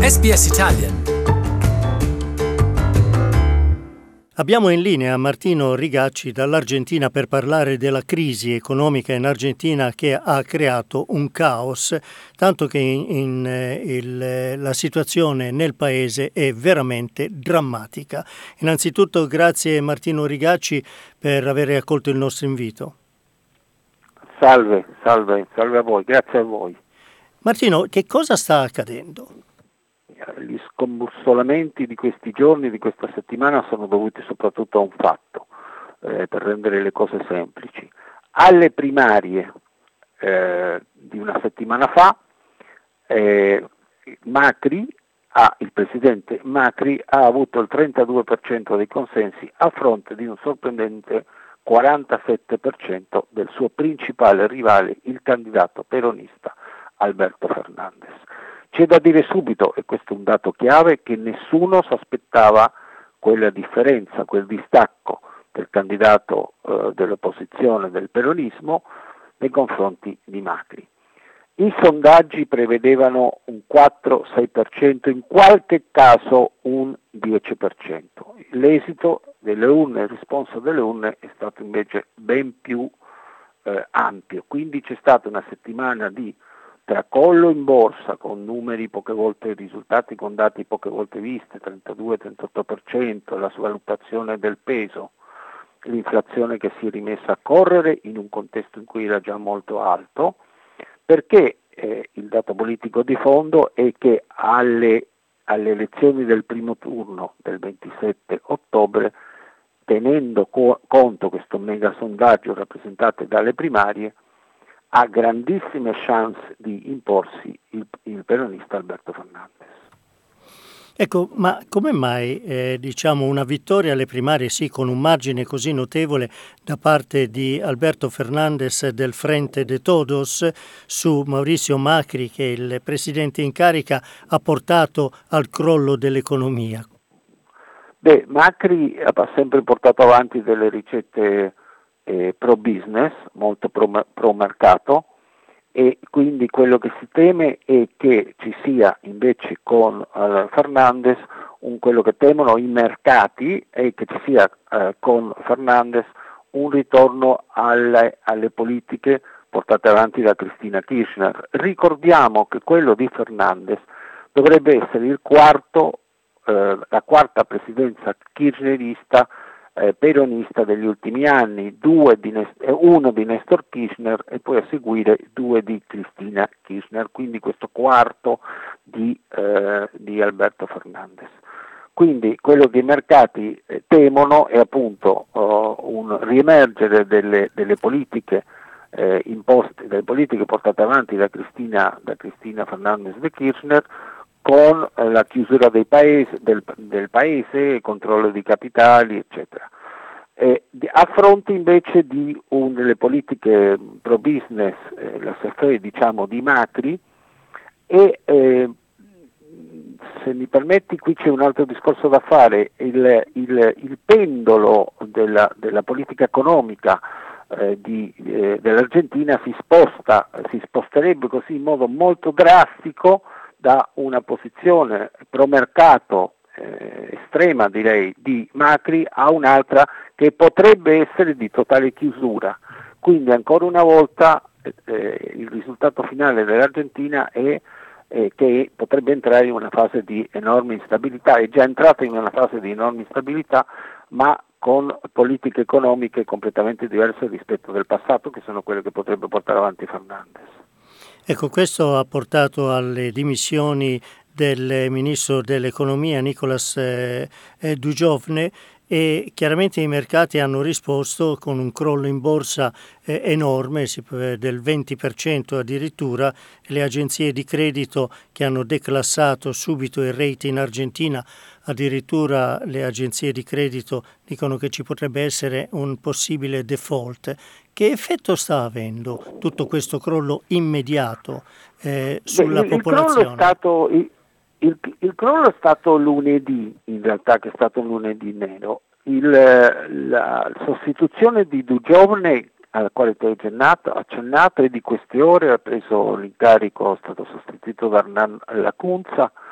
SBS Italian. Abbiamo in linea Martino Rigacci dall'Argentina per parlare della crisi economica in Argentina che ha creato un caos, tanto che la situazione nel paese è veramente drammatica. Innanzitutto grazie Martino Rigacci per aver accolto il nostro invito. Salve a voi, grazie a voi. Martino, che cosa sta accadendo? Gli scombussolamenti di questi giorni, di questa settimana, sono dovuti soprattutto a un fatto, per rendere le cose semplici. Alle primarie di una settimana fa, il presidente Macri ha avuto il 32% dei consensi a fronte di un sorprendente 47% del suo principale rivale, il candidato peronista Alberto Fernández. C'è da dire subito, e questo è un dato chiave, che nessuno si aspettava quella differenza, quel distacco del candidato dell'opposizione del peronismo nei confronti di Macri. I sondaggi prevedevano un 4-6%, in qualche caso un 10%. L'esito delle urne, il risponso delle urne è stato invece ben più ampio, quindi c'è stata una settimana di tracollo in borsa con numeri poche volte risultati, con dati poche volte visti, 32-38%, la svalutazione del peso, l'inflazione che si è rimessa a correre in un contesto in cui era già molto alto, perché il dato politico di fondo è che alle elezioni del primo turno del 27 ottobre, tenendo conto questo mega sondaggio rappresentato dalle primarie, ha grandissime chance di imporsi il peronista Alberto Fernández. Ecco, ma come mai una vittoria alle primarie sì con un margine così notevole da parte di Alberto Fernández del Frente de Todos su Mauricio Macri, che è il presidente in carica, ha portato al crollo dell'economia? Macri ha sempre portato avanti delle ricette pro business, molto pro mercato, e quindi quello che si teme è che ci sia invece con Fernández quello che temono i mercati è che ci sia con Fernández un ritorno alle politiche portate avanti da Cristina Kirchner. Ricordiamo che quello di Fernández dovrebbe essere la quarta presidenza kirchnerista peronista degli ultimi anni, uno di Néstor Kirchner e poi a seguire due di Cristina Kirchner, quindi questo quarto di Alberto Fernández. Quindi quello che i mercati temono è appunto un riemergere delle politiche imposte, delle politiche portate avanti da Cristina Fernández de Kirchner, con la chiusura del paese, controllo di capitali, eccetera. A fronte invece di delle politiche pro business, la SFE di Macri, e se mi permetti qui c'è un altro discorso da fare, il pendolo della politica economica dell'Argentina si sposterebbe così in modo molto drastico da una posizione pro mercato estrema, direi, di Macri a un'altra che potrebbe essere di totale chiusura. Quindi ancora una volta il risultato finale dell'Argentina è che potrebbe entrare in una fase di enorme instabilità, è già entrata in una fase di enorme instabilità, ma con politiche economiche completamente diverse rispetto del passato, che sono quelle che potrebbe portare avanti Fernández. Ecco, questo ha portato alle dimissioni del ministro dell'economia Nicolás Dujovne, e chiaramente i mercati hanno risposto con un crollo in borsa enorme, del 20% addirittura. Le agenzie di credito che hanno declassato subito il rating in Argentina, addirittura le agenzie di credito dicono che ci potrebbe essere un possibile default. Che effetto sta avendo tutto questo crollo immediato sulla popolazione? Il crollo è stato lunedì, in realtà, che è stato un lunedì nero. La sostituzione di Dujovne, alla quale ti ho accennato, è di queste ore, ha preso l'incarico, è stato sostituito da Hernán Lacunza,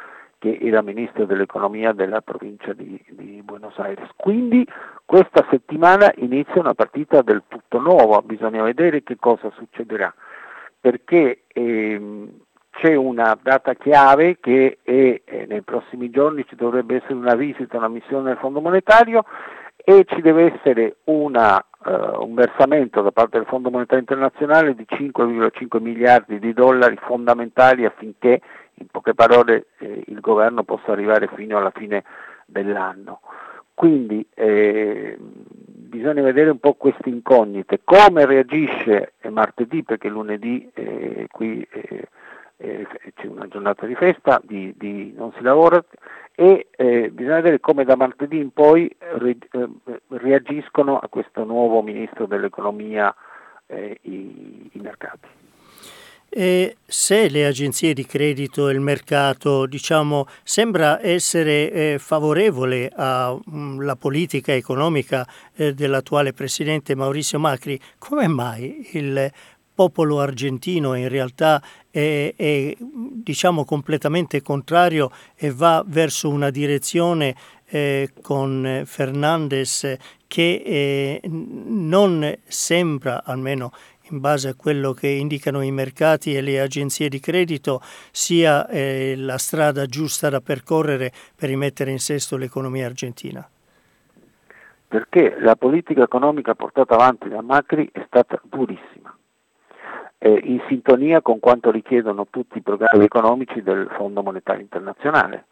che era ministro dell'economia della provincia di Buenos Aires. Quindi questa settimana inizia una partita del tutto nuova, bisogna vedere che cosa succederà, perché c'è una data chiave che nei prossimi giorni ci dovrebbe essere una visita, una missione del Fondo Monetario e ci deve essere un versamento da parte del Fondo Monetario Internazionale di 5,5 miliardi di dollari fondamentali affinché, in poche parole, il governo possa arrivare fino alla fine dell'anno. Quindi bisogna vedere un po' queste incognite, come reagisce martedì, perché lunedì qui c'è una giornata di festa, non si lavora, e bisogna vedere come da martedì in poi reagiscono a questo nuovo ministro dell'economia i mercati. E se le agenzie di credito e il mercato, sembra essere favorevole alla politica economica dell'attuale presidente Mauricio Macri, come mai il popolo argentino in realtà è completamente contrario e va verso una direzione con Fernandez che non sembra, almeno in base a quello che indicano i mercati e le agenzie di credito, sia la strada giusta da percorrere per rimettere in sesto l'economia argentina? Perché la politica economica portata avanti da Macri è stata durissima, in sintonia con quanto richiedono tutti i programmi economici del Fondo Monetario Internazionale.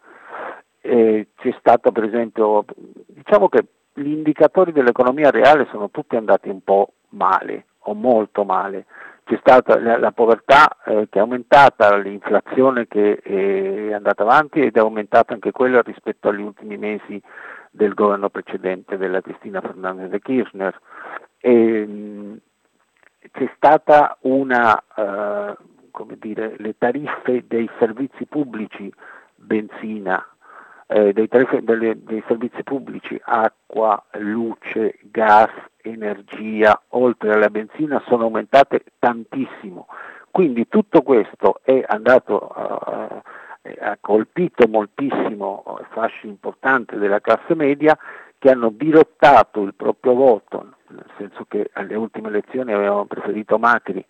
C'è stato, per esempio, diciamo che gli indicatori dell'economia reale sono tutti andati un po' male o molto male. C'è stata la povertà che è aumentata, l'inflazione che è andata avanti ed è aumentata anche quella rispetto agli ultimi mesi del governo precedente della Cristina Fernández de Kirchner. C'è stata le tariffe dei servizi pubblici, benzina, dei servizi pubblici, acqua, luce, gas, energia, oltre alla benzina, sono aumentate tantissimo. Quindi tutto questo è andato ha colpito moltissimo fasce importanti della classe media che hanno dirottato il proprio voto, nel senso che alle ultime elezioni avevano preferito Macri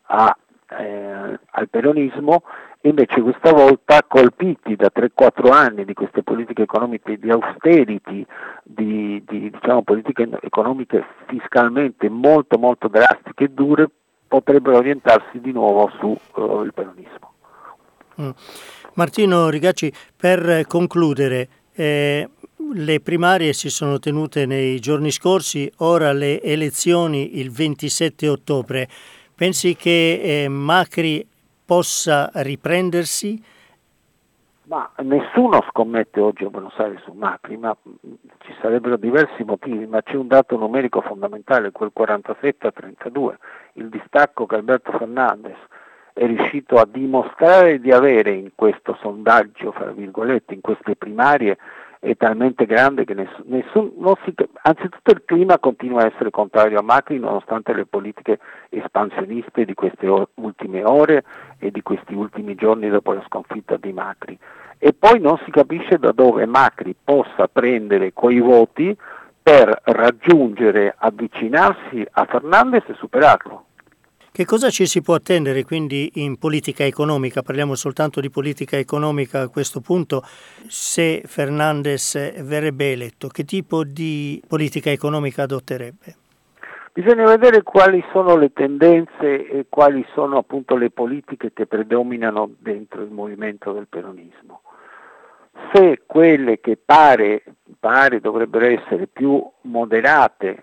al peronismo, invece questa volta, colpiti da 3-4 anni di queste politiche economiche di austerity, di politiche economiche fiscalmente molto molto drastiche e dure, potrebbero orientarsi di nuovo sul peronismo. Martino Rigacci, per concludere, le primarie si sono tenute nei giorni scorsi, ora le elezioni il 27 ottobre. Pensi che Macri possa riprendersi? Ma nessuno scommette oggi a Buenos Aires su Macri, ma ci sarebbero diversi motivi, ma c'è un dato numerico fondamentale, quel 47-32, il distacco che Alberto Fernandez è riuscito a dimostrare di avere in questo sondaggio, fra virgolette, in queste primarie, è talmente grande che anzitutto il clima continua a essere contrario a Macri nonostante le politiche espansioniste di queste ultime ore e di questi ultimi giorni dopo la sconfitta di Macri. E poi non si capisce da dove Macri possa prendere quei voti per raggiungere, avvicinarsi a Fernandez e superarlo. Che cosa ci si può attendere quindi in politica economica? Parliamo soltanto di politica economica a questo punto. Se Fernandez verrebbe eletto, che tipo di politica economica adotterebbe? Bisogna vedere quali sono le tendenze e quali sono appunto le politiche che predominano dentro il movimento del peronismo. Se quelle che pare dovrebbero essere più moderate,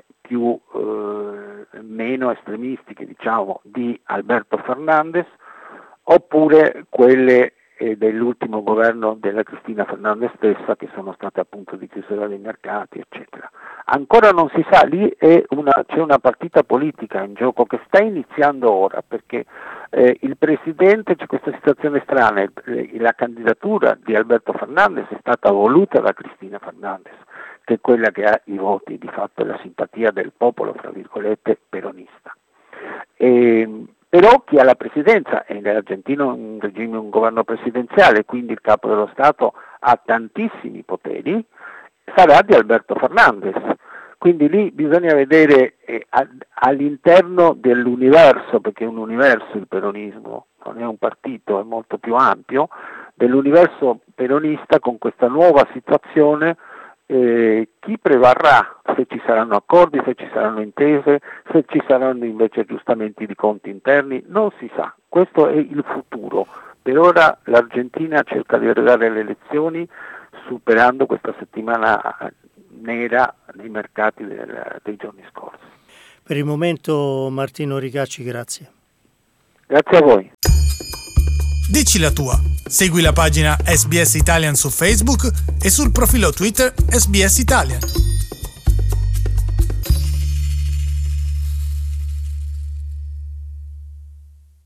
meno estremistiche, di Alberto Fernandez, oppure quelle dell'ultimo governo della Cristina Fernandez stessa, che sono state appunto di chiusura dei mercati, eccetera. Ancora non si sa, lì c'è una partita politica in gioco che sta iniziando ora, perché il presidente, c'è questa situazione strana, la candidatura di Alberto Fernandez è stata voluta da Cristina Fernandez, che è quella che ha i voti di fatto e la simpatia del popolo, fra virgolette, peronista. Però chi ha la presidenza, e nell'Argentina un governo presidenziale, quindi il capo dello Stato ha tantissimi poteri, sarà di Alberto Fernandez. Quindi lì bisogna vedere all'interno dell'universo, perché è un universo il peronismo, non è un partito, è molto più ampio, dell'universo peronista con questa nuova situazione, chi prevarrà, se ci saranno accordi, se ci saranno intese, se ci saranno invece aggiustamenti di conti interni, non si sa. Questo è il futuro. Per ora l'Argentina cerca di arrivare alle elezioni superando questa settimana nera nei mercati dei giorni scorsi. Per il momento Martino Ricacci, grazie. Grazie a voi. Dici la tua. Segui la pagina SBS Italian su Facebook e sul profilo Twitter SBS Italian.